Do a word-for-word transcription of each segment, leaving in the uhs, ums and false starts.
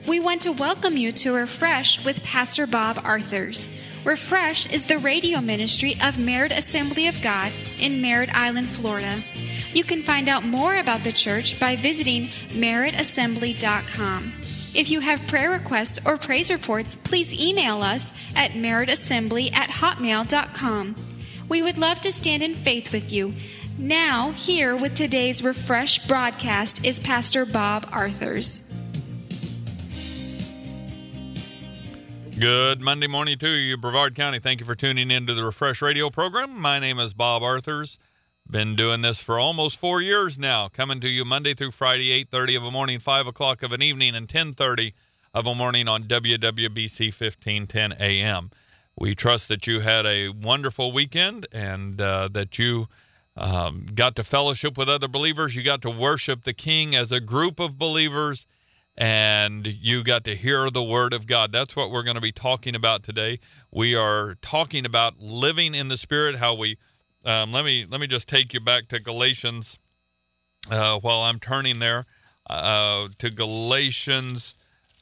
We want to welcome you to Refresh with Pastor Bob Arthurs. Refresh is the radio ministry of Merritt Assembly of God in Merritt Island, Florida. You can find out more about the church by visiting merritt assembly dot com. If you have prayer requests or praise reports, please email us at merritt assembly at hotmail dot com. We would love to stand in faith with you. Now, here with today's Refresh broadcast is Pastor Bob Arthurs. Good Monday morning to you, Brevard County. Thank you for tuning in to the Refresh radio program. My name is Bob Arthurs. Been doing this for almost four years now, coming to you Monday through Friday, eight thirty of a morning, five o'clock of an evening, and ten thirty of a morning on W W B C fifteen ten A M. We trust that you had a wonderful weekend and uh, that you um, got to fellowship with other believers. You got to worship the King as a group of believers, and you got to hear the Word of God. That's what we're going to be talking about today. We are talking about living in the Spirit, how we Um, let me let me just take you back to Galatians uh, while I'm turning there uh, to Galatians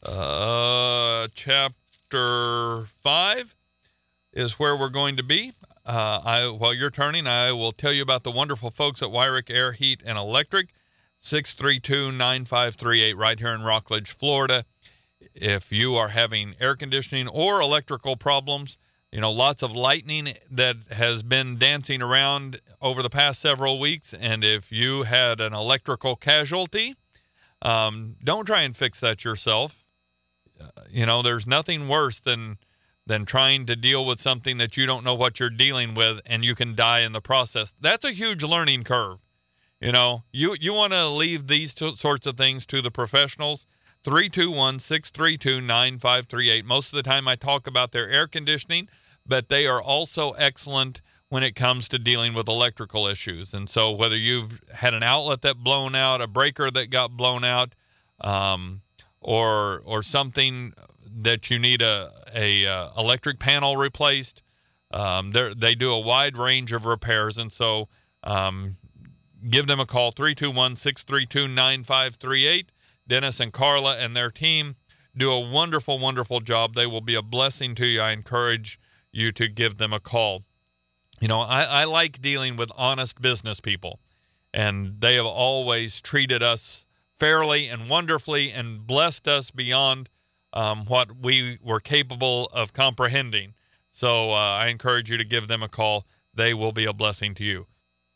uh, chapter five is where we're going to be. Uh, I, while you're turning, I will tell you about the wonderful folks at Wyrick Air, Heat, and Electric, six three two, nine five three eight, right here in Rockledge, Florida. If you are having air conditioning or electrical problems, you know, lots of lightning that has been dancing around over the past several weeks. And if you had an electrical casualty, um, don't try and fix that yourself. Uh, you know, there's nothing worse than than trying to deal with something that you don't know what you're dealing with and you can die in the process. That's a huge learning curve. You know, you, you want to leave these two sorts of things to the professionals. three two one, six three two, nine five three eight. Most of the time I talk about their air conditioning, but they are also excellent when it comes to dealing with electrical issues. And so whether you've had an outlet that blown out, a breaker that got blown out, um, or or something that you need a, a uh, electric panel replaced, um, they do a wide range of repairs. And so um, give them a call, three two one, six three two, nine five three eight. Dennis and Carla and their team do a wonderful, wonderful job. They will be a blessing to you. I encourage you to give them a call. You know, I, I like dealing with honest business people, and they have always treated us fairly and wonderfully and blessed us beyond um, what we were capable of comprehending. So uh, I encourage you to give them a call. They will be a blessing to you.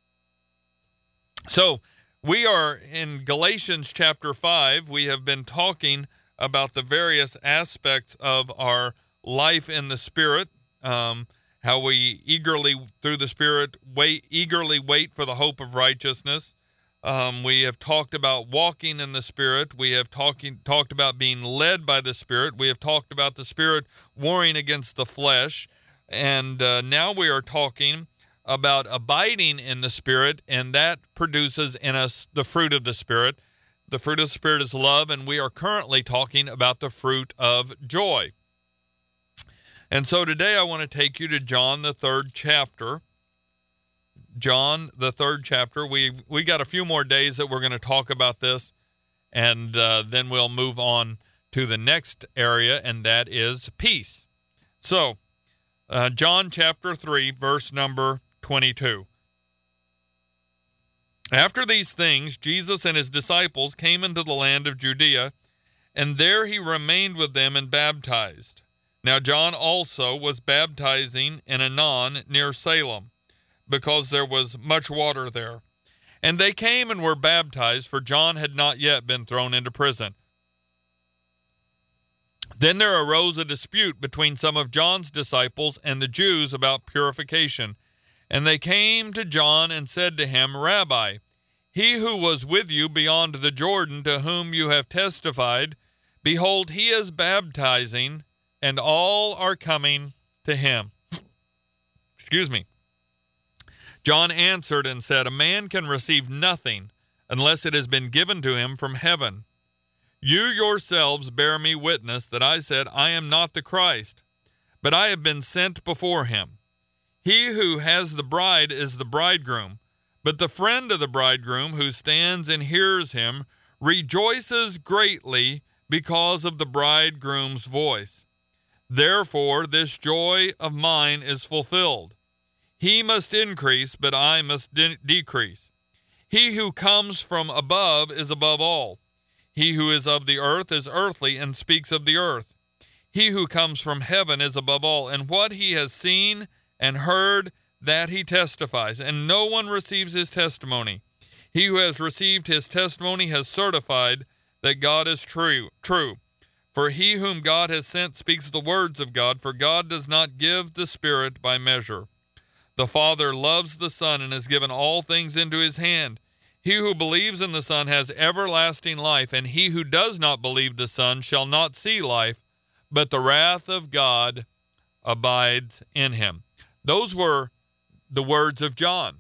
So we are in Galatians chapter five. We have been talking about the various aspects of our life in the Spirit, um, how we eagerly, through the Spirit, wait, eagerly wait for the hope of righteousness. Um, we have talked about walking in the Spirit. We have talking, talked about being led by the Spirit. We have talked about the Spirit warring against the flesh. And uh, now we are talking about abiding in the Spirit, and that produces in us the fruit of the Spirit. The fruit of the Spirit is love, and we are currently talking about the fruit of joy. And so today I want to take you to John, the third chapter. John, the third chapter. We we got a few more days that we're going to talk about this, and uh, then we'll move on to the next area, and that is peace. So, uh, John chapter three, verse number twenty-two. After these things, Jesus and his disciples came into the land of Judea, and there he remained with them and baptized. Now John also was baptizing in Aenon near Salem, because there was much water there. And they came and were baptized, for John had not yet been thrown into prison. Then there arose a dispute between some of John's disciples and the Jews about purification. And they came to John and said to him, Rabbi, he who was with you beyond the Jordan, to whom you have testified, behold, he is baptizing, and all are coming to him. Excuse me. John answered and said, a man can receive nothing unless it has been given to him from heaven. You yourselves bear me witness that I said, I am not the Christ, but I have been sent before him. He who has the bride is the bridegroom, but the friend of the bridegroom who stands and hears him rejoices greatly because of the bridegroom's voice. Therefore, this joy of mine is fulfilled. He must increase, but I must de- decrease. He who comes from above is above all. He who is of the earth is earthly and speaks of the earth. He who comes from heaven is above all, and what he has seen and heard, that he testifies, and no one receives his testimony. He who has received his testimony has certified that God is true. True. For he whom God has sent speaks the words of God, for God does not give the Spirit by measure. The Father loves the Son and has given all things into his hand. He who believes in the Son has everlasting life, and he who does not believe the Son shall not see life, but the wrath of God abides in him. Those were the words of John.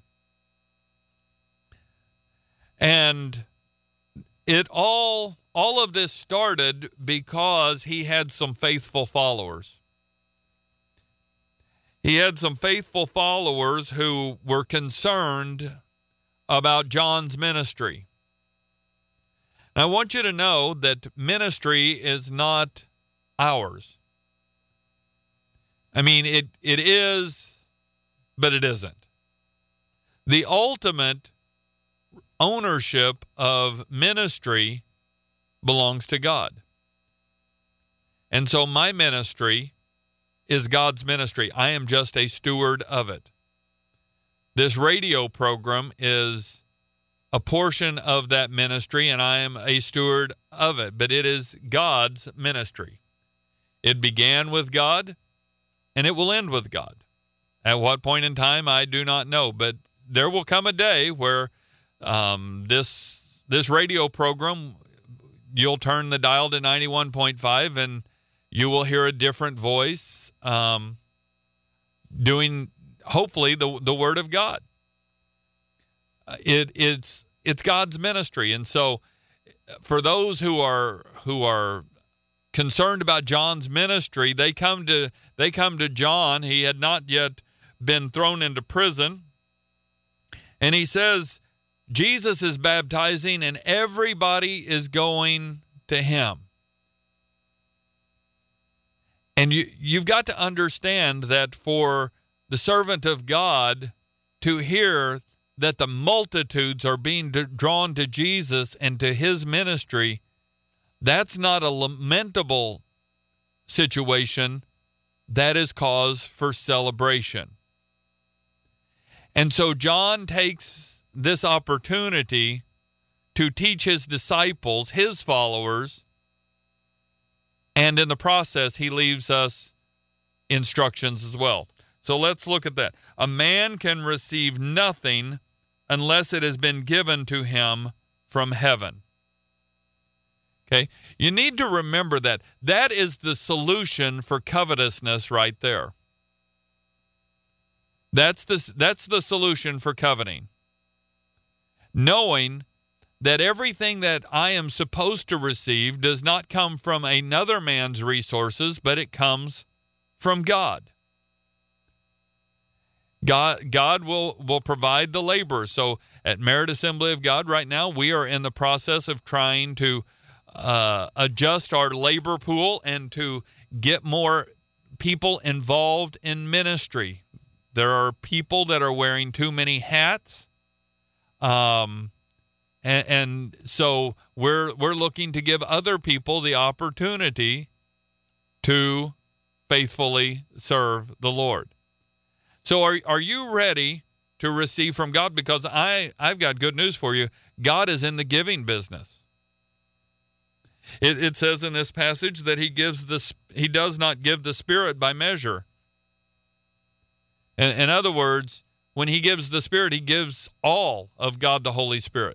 And it all, all of this started because he had some faithful followers. He had some faithful followers who were concerned about John's ministry. And I want you to know that ministry is not ours. I mean, it it is, but it isn't. The ultimate ownership of ministry belongs to God. And so my ministry is God's ministry. I am just a steward of it. This radio program is a portion of that ministry, and I am a steward of it, but it is God's ministry. It began with God, and it will end with God. At what point in time, I do not know, but there will come a day where um, this this radio program, you'll turn the dial to ninety-one point five, and you will hear a different voice um, doing, hopefully, the the Word of God. Uh, it it's it's God's ministry, and so for those who are who are concerned about John's ministry, they come to they come to John. He had not yet been thrown into prison, and he says, Jesus is baptizing, and everybody is going to him. And you, you've got to understand that for the servant of God to hear that the multitudes are being drawn to Jesus and to his ministry, that's not a lamentable situation. That is cause for celebration. And so John takes this opportunity to teach his disciples, his followers, and in the process, he leaves us instructions as well. So let's look at that. A man can receive nothing unless it has been given to him from heaven. Okay? You need to remember that. That is the solution for covetousness right there. That's the, that's the solution for coveting. Knowing that everything that I am supposed to receive does not come from another man's resources, but it comes from God. God, God will, will provide the labor. So at Merit Assembly of God right now, we are in the process of trying to uh, adjust our labor pool and to get more people involved in ministry. There are people that are wearing too many hats. Um, and, and so we're we're looking to give other people the opportunity to faithfully serve the Lord. So are are you ready to receive from God? Because I, I've got good news for you. God is in the giving business. It, it says in this passage that he gives the he does not give the Spirit by measure. In, in other words, when he gives the Spirit, he gives all of God the Holy Spirit.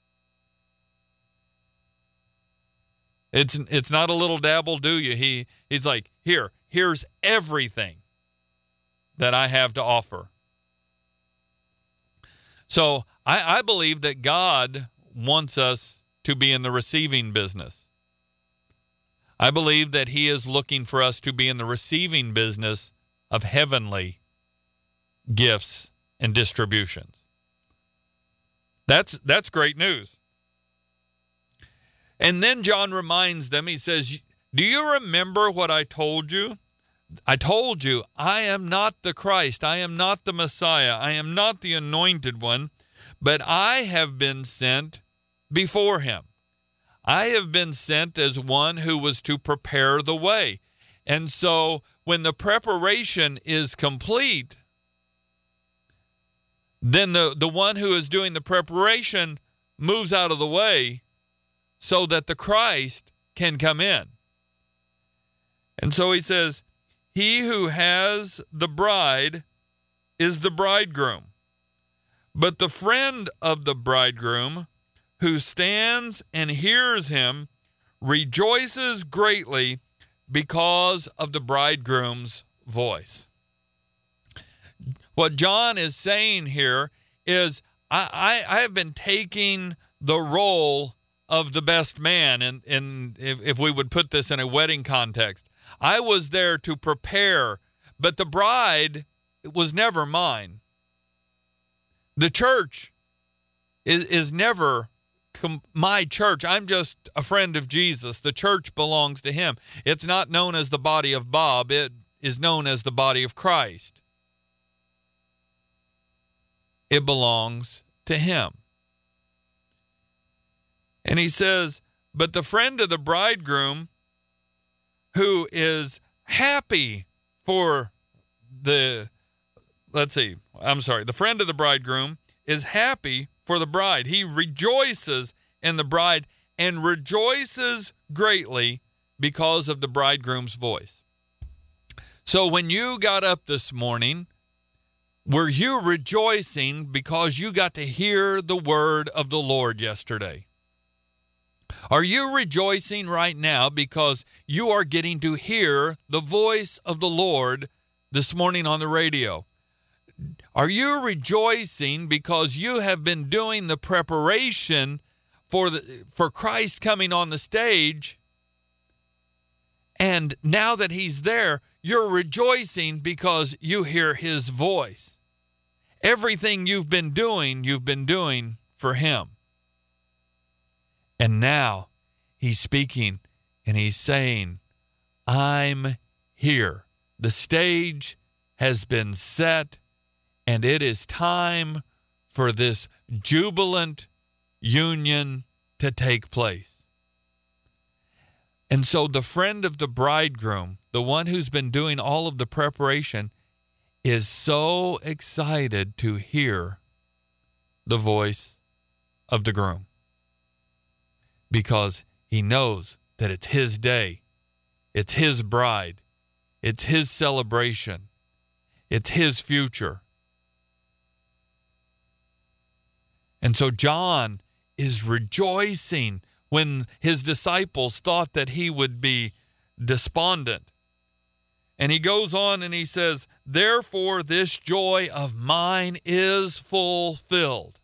It's it's not a little dabble, do you? He he's like, here, here's everything that I have to offer. So I, I believe that God wants us to be in the receiving business. I believe that he is looking for us to be in the receiving business of heavenly gifts and distributions. That's that's great news. And then John reminds them, he says, do you remember what I told you? I told you, I am not the Christ. I am not the Messiah. I am not the anointed one, but I have been sent before him. I have been sent as one who was to prepare the way. And so when the preparation is complete, then the, the one who is doing the preparation moves out of the way so that the Christ can come in. And so he says, he who has the bride is the bridegroom, but the friend of the bridegroom who stands and hears him rejoices greatly because of the bridegroom's voice. What John is saying here is, I, I, I have been taking the role of the best man, and, and if, if we would put this in a wedding context. I was there to prepare, but the bride was never mine. The church is, is never com- my church. I'm just a friend of Jesus. The church belongs to him. It's not known as the body of Bob. It is known as the body of Christ. It belongs to him. And he says, but the friend of the bridegroom who is happy for the, let's see, I'm sorry, the friend of the bridegroom is happy for the bride. He rejoices in the bride and rejoices greatly because of the bridegroom's voice. So when you got up this morning, were you rejoicing because you got to hear the word of the Lord yesterday? Are you rejoicing right now because you are getting to hear the voice of the Lord this morning on the radio? Are you rejoicing because you have been doing the preparation for the for Christ coming on the stage, and now that he's there, you're rejoicing because you hear his voice? Everything you've been doing, you've been doing for him. And now he's speaking and he's saying, I'm here. The stage has been set, and it is time for this jubilant union to take place. And so the friend of the bridegroom, the one who's been doing all of the preparation, is so excited to hear the voice of the groom, because he knows that it's his day, it's his bride, it's his celebration, it's his future. And so John is rejoicing when his disciples thought that he would be despondent. And he goes on and he says, therefore this joy of mine is fulfilled.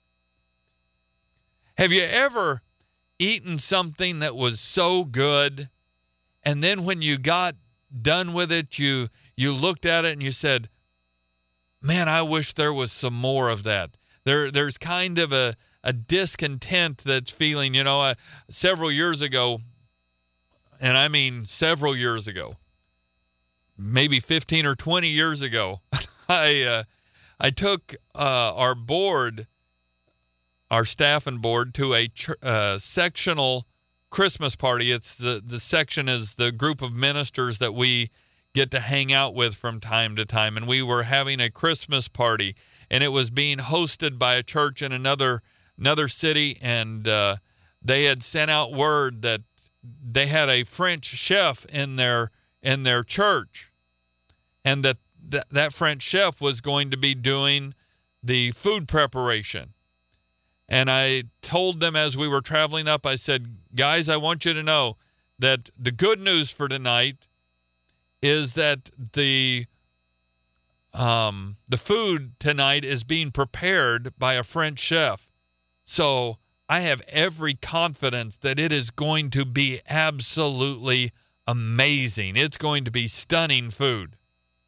Have you ever eaten something that was so good, and then when you got done with it, you you looked at it and you said, man, I wish there was some more of that. There, there's kind of a, a discontent that's feeling, you know, uh, several years ago, and I mean several years ago, maybe fifteen or twenty years ago, I uh, I took uh, our board, our staff and board, to a ch- uh, sectional Christmas party. It's the, the section is the group of ministers that we get to hang out with from time to time. And we were having a Christmas party, and it was being hosted by a church in another another city. And uh, they had sent out word that they had a French chef in their in their church, and that th- that French chef was going to be doing the food preparation. And I told them as we were traveling up, I said, guys, I want you to know that the good news for tonight is that the um, the food tonight is being prepared by a French chef. So I have every confidence that it is going to be absolutely amazing. It's going to be stunning food.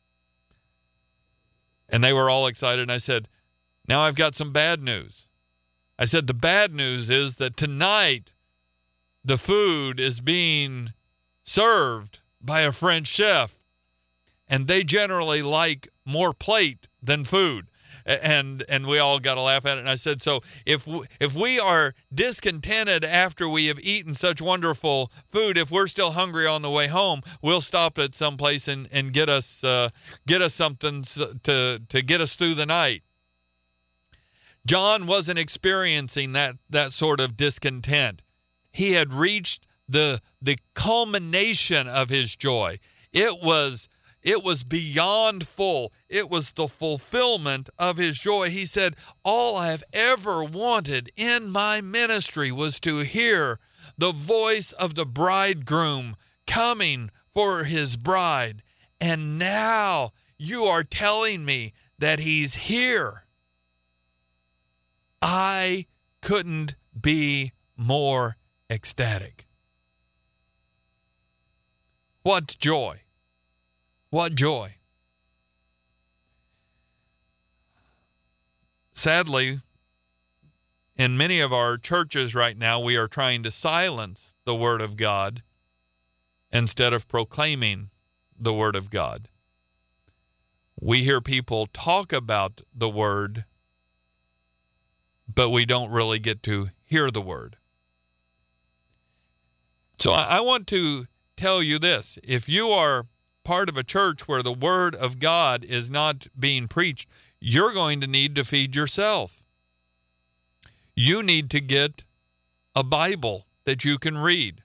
And they were all excited. And I said, now I've got some bad news. I said, the bad news is that tonight the food is being served by a French chef, and they generally like more plate than food. And and we all got to laugh at it. And I said, so if we, if we are discontented after we have eaten such wonderful food, if we're still hungry on the way home, we'll stop at some place and, and get us uh, get us something to to get us through the night. John wasn't experiencing that that sort of discontent. He had reached the the culmination of his joy. It was It was beyond full. It was the fulfillment of his joy. He said, all I have ever wanted in my ministry was to hear the voice of the bridegroom coming for his bride. And now you are telling me that he's here. I couldn't be more ecstatic. What joy. What joy. Sadly, in many of our churches right now, we are trying to silence the Word of God instead of proclaiming the Word of God. We hear people talk about the Word, but we don't really get to hear the Word. So I want to tell you this. If you are part of a church where the Word of God is not being preached, you're going to need to feed yourself. You need to get a Bible that you can read.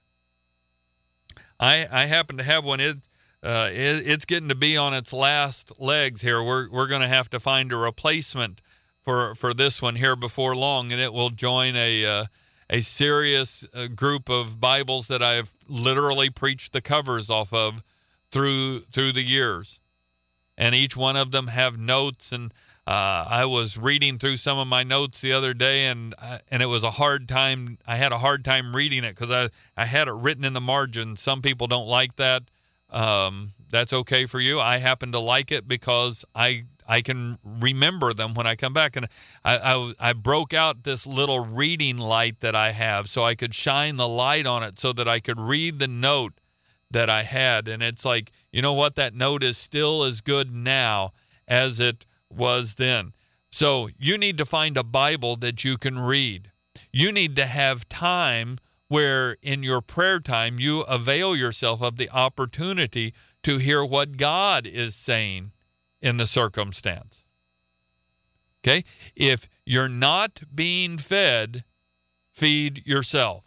I I happen to have one. It, uh, it it's getting to be on its last legs here. We're we're going to have to find a replacement for for this one here before long, and it will join a uh, a serious uh, group of Bibles that I've literally preached the covers off of through through the years. And each one of them have notes, and uh, I was reading through some of my notes the other day, and I, and it was a hard time. I had a hard time reading it because I, I had it written in the margin. Some people don't like that. Um, that's okay for you. I happen to like it because I I can remember them when I come back. And I, I, I broke out this little reading light that I have so I could shine the light on it so that I could read the note that I had. And it's like, you know what? That note is still as good now as it was then. So you need to find a Bible that you can read. You need to have time where in your prayer time you avail yourself of the opportunity to hear what God is saying in the circumstance. Okay? If you're not being fed, feed yourself.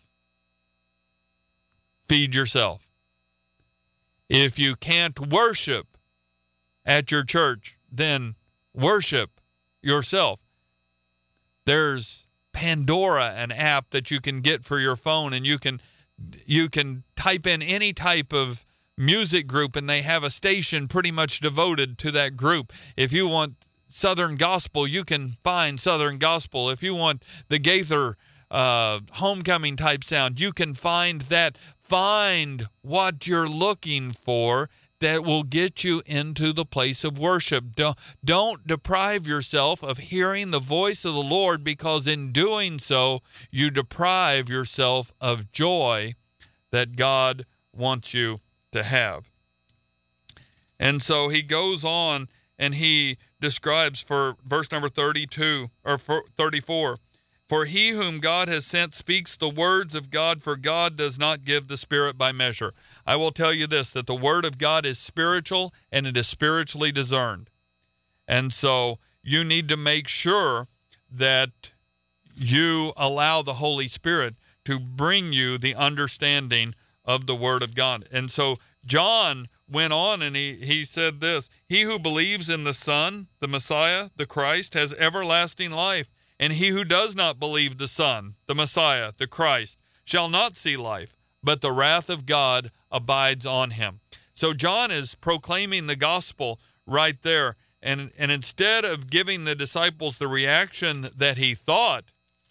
Feed yourself. If you can't worship at your church, then worship yourself. There's Pandora, an app that you can get for your phone, and you can you can type in any type of music group, and they have a station pretty much devoted to that group. If you want Southern Gospel, you can find Southern Gospel. If you want the Gaither uh, homecoming type sound, you can find that. Find what you're looking for that will get you into the place of worship. Don't, don't deprive yourself of hearing the voice of the Lord, because in doing so, you deprive yourself of joy that God wants you to have. And so he goes on and he describes for verse number thirty-two or thirty-four, for he whom God has sent speaks the words of God, for God does not give the Spirit by measure. I will tell you this, that the Word of God is spiritual and it is spiritually discerned. And so you need to make sure that you allow the Holy Spirit to bring you the understanding of the Word of God. And so John went on and he, he said this, he who believes in the Son, the Messiah, the Christ, has everlasting life. And he who does not believe the Son, the Messiah, the Christ, shall not see life, but the wrath of God abides on him. So John is proclaiming the gospel right there. And, and instead of giving the disciples the reaction that he thought,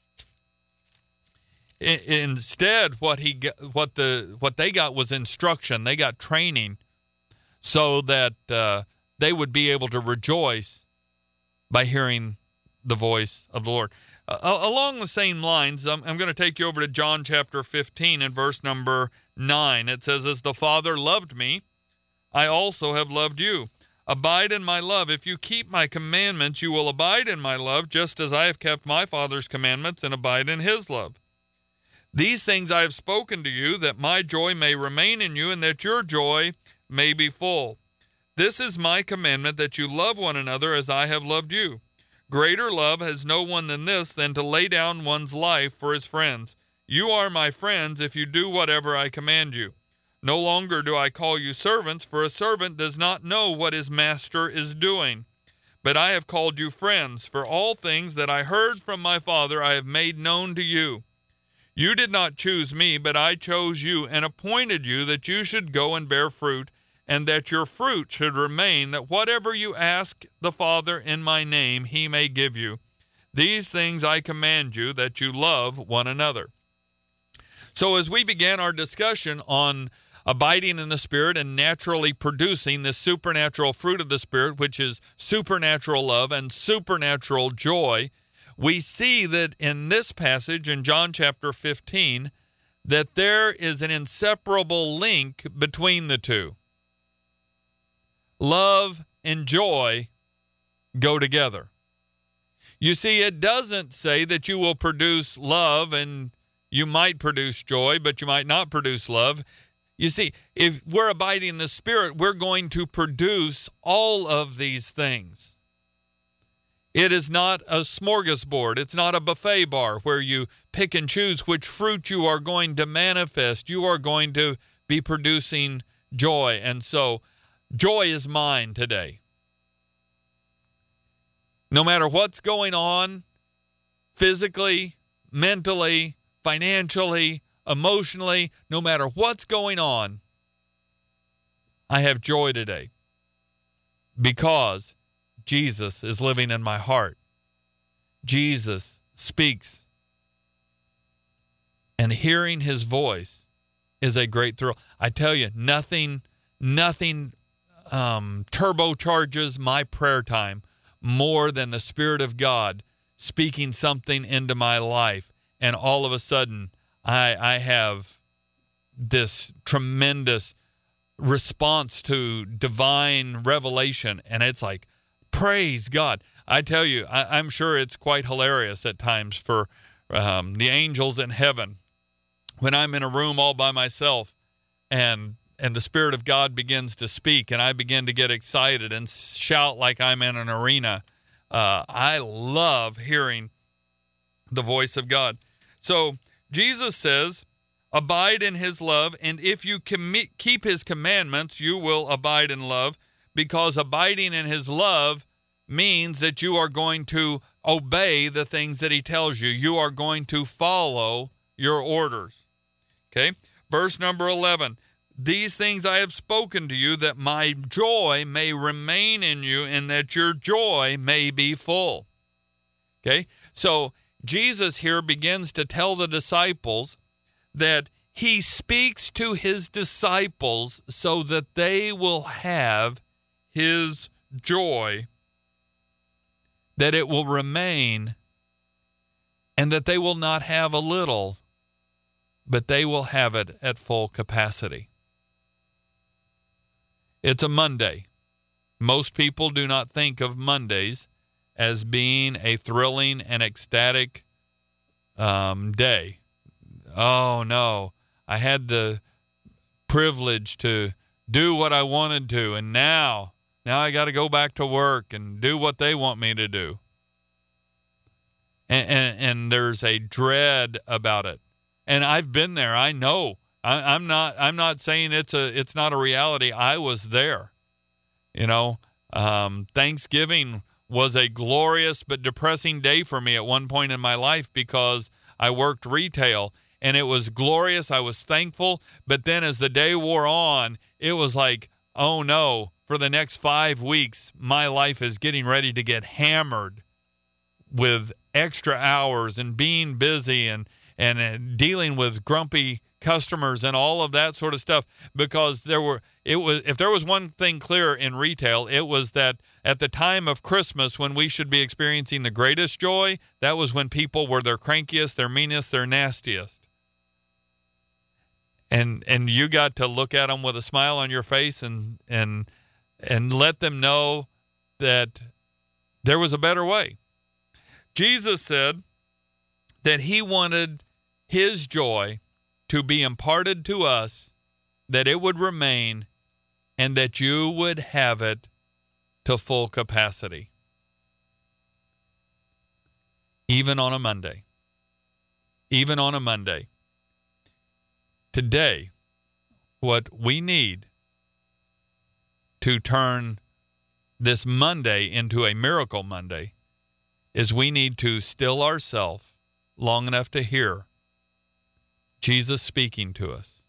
I, instead what he what the what they got was instruction. They got training so that uh, they would be able to rejoice by hearing the voice of the Lord. Uh, along the same lines, I'm, I'm going to take you over to John chapter fifteen and verse number nine. It says, "As the Father loved me, I also have loved you. Abide in my love. If you keep my commandments, you will abide in my love, just as I have kept my Father's commandments and abide in his love. These things I have spoken to you, that my joy may remain in you, and that your joy may be full. This is my commandment, that you love one another as I have loved you. Greater love has no one than this, than to lay down one's life for his friends. You are my friends if you do whatever I command you. No longer do I call you servants, for a servant does not know what his master is doing. But I have called you friends, for all things that I heard from my Father I have made known to you. You did not choose me, but I chose you and appointed you that you should go and bear fruit, and that your fruit should remain, that whatever you ask the Father in my name, he may give you. These things I command you, that you love one another." So as we began our discussion on abiding in the Spirit and naturally producing this supernatural fruit of the Spirit, which is supernatural love and supernatural joy, we see that in this passage in John chapter fifteen, that there is an inseparable link between the two. Love and joy go together. You see, it doesn't say that you will produce love and you might produce joy, but you might not produce love. You see, if we're abiding in the Spirit, we're going to produce all of these things. It is not a smorgasbord. It's not a buffet bar where you pick and choose which fruit you are going to manifest. You are going to be producing joy. And so joy is mine today. No matter what's going on physically, mentally, financially, emotionally, no matter what's going on, I have joy today because Jesus is living in my heart. Jesus speaks, and hearing his voice is a great thrill. I tell you, nothing, nothing um, turbocharges my prayer time more than the Spirit of God speaking something into my life, and all of a sudden, I, I have this tremendous response to divine revelation, and it's like, praise God. I tell you, I, I'm sure it's quite hilarious at times for um, the angels in heaven when I'm in a room all by myself and and the Spirit of God begins to speak and I begin to get excited and shout like I'm in an arena. Uh, I love hearing the voice of God. So Jesus says, abide in his love, and if you com- keep his commandments, you will abide in love, because abiding in his love means that you are going to obey the things that he tells you. You are going to follow your orders. Okay? Verse number eleven. These things I have spoken to you, that my joy may remain in you, and that your joy may be full. Okay? So Jesus here begins to tell the disciples that he speaks to his disciples so that they will have his joy, that it will remain, and that they will not have a little, but they will have it at full capacity. It's a Monday. Most people do not think of Mondays as being a thrilling and ecstatic um, day. Oh, no, I had the privilege to do what I wanted to, and now, now I got to go back to work and do what they want me to do. And, and, and there's a dread about it. And I've been there. I know. I, I'm not. I'm not saying it's a. It's not a reality. I was there. You know, um, Thanksgiving was a glorious but depressing day for me at one point in my life because I worked retail, and it was glorious. I was thankful. But then as the day wore on, it was like, oh no, for the next five weeks, my life is getting ready to get hammered with extra hours and being busy and, and dealing with grumpy customers and all of that sort of stuff, because there were it was if there was one thing clear in retail, it was that at the time of Christmas, when we should be experiencing the greatest joy, that was when people were their crankiest, their meanest, their nastiest. And and you got to look at them with a smile on your face and and and let them know that there was a better way. Jesus said that he wanted his joy to be imparted to us, that it would remain, and that you would have it to full capacity. Even on a Monday. Even on a Monday. Today, what we need to turn this Monday into a miracle Monday is we need to still ourselves long enough to hear Jesus speaking to us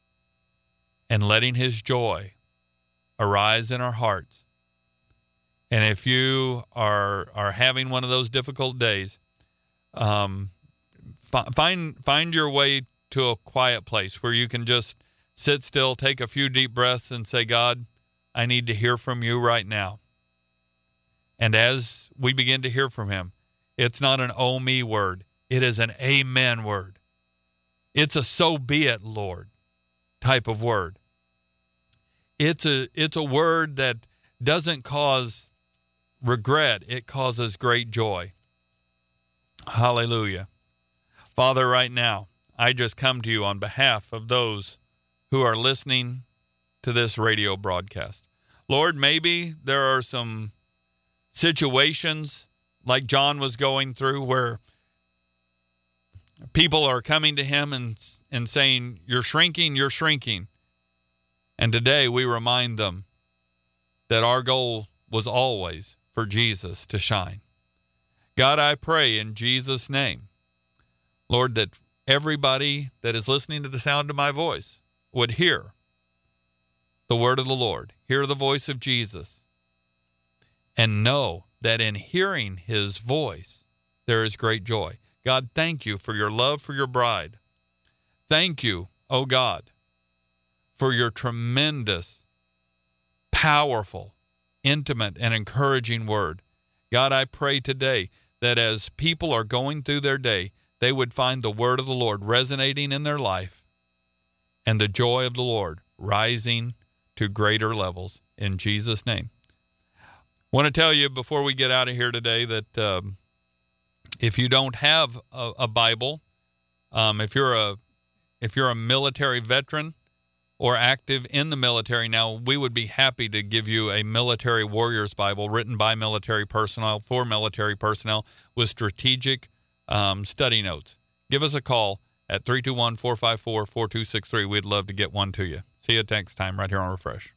and letting his joy arise in our hearts. And if you are are having one of those difficult days, um, f- find find your way to a quiet place where you can just sit still, take a few deep breaths, and say, God, I need to hear from you right now. And as we begin to hear from him, it's not an oh me word. It is an amen word. It's a so be it, Lord, type of word. It's a it's a word that doesn't cause regret. It causes great joy. Hallelujah. Father, right now, I just come to you on behalf of those who are listening to this radio broadcast. Lord, maybe there are some situations like John was going through where people are coming to him and and saying, you're shrinking, you're shrinking. And today we remind them that our goal was always for Jesus to shine. God, I pray in Jesus' name, Lord, that everybody that is listening to the sound of my voice would hear the word of the Lord, hear the voice of Jesus, and know that in hearing his voice, there is great joy. God, thank you for your love for your bride. Thank you, oh God, for your tremendous, powerful, intimate, and encouraging word. God, I pray today that as people are going through their day, they would find the word of the Lord resonating in their life and the joy of the Lord rising to greater levels in Jesus' name. I want to tell you before we get out of here today that um, if you don't have a, a Bible, um, if you're a if you're a military veteran or active in the military now, we would be happy to give you a Military Warriors Bible written by military personnel for military personnel with strategic um, study notes. Give us a call at three two one, four five four, four two six three. We'd love to get one to you. See you next time right here on Refresh.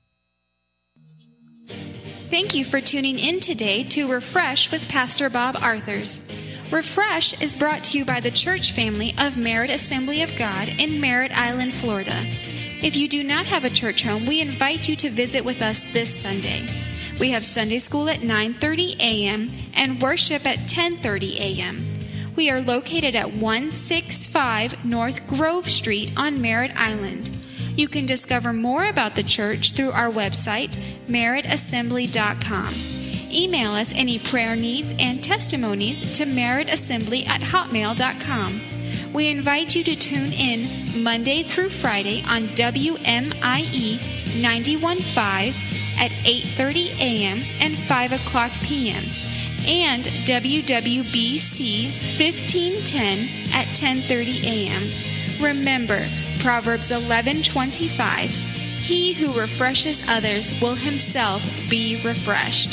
Thank you for tuning in today to Refresh with Pastor Bob Arthurs. Refresh is brought to you by the church family of Merritt Assembly of God in Merritt Island, Florida. If you do not have a church home, we invite you to visit with us this Sunday. We have Sunday school at nine thirty a.m. and worship at ten thirty a.m. We are located at one sixty-five North Grove Street on Merritt Island. You can discover more about the church through our website, merritt assembly dot com. Email us any prayer needs and testimonies to merrittassembly at hotmail dot com. We invite you to tune in Monday through Friday on W M I E ninety-one point five at eight thirty a.m. and five o'clock p.m. and W W B C fifteen ten at ten thirty a.m. Remember, Proverbs eleven twenty-five, he who refreshes others will himself be refreshed.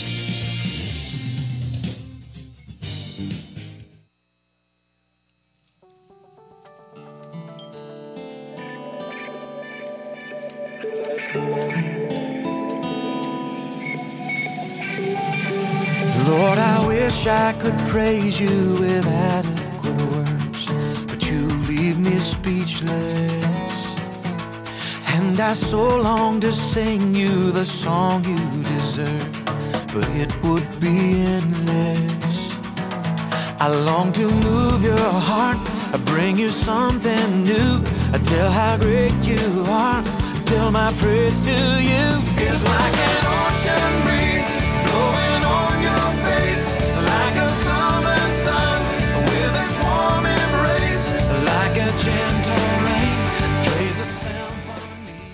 Lord, I wish I could praise you with adequate words, but you leave me speechless. And I so long to sing you the song you deserve, but it would be endless. I long to move your heart, I bring you something new. I tell how great you are, tell my praise to you is like an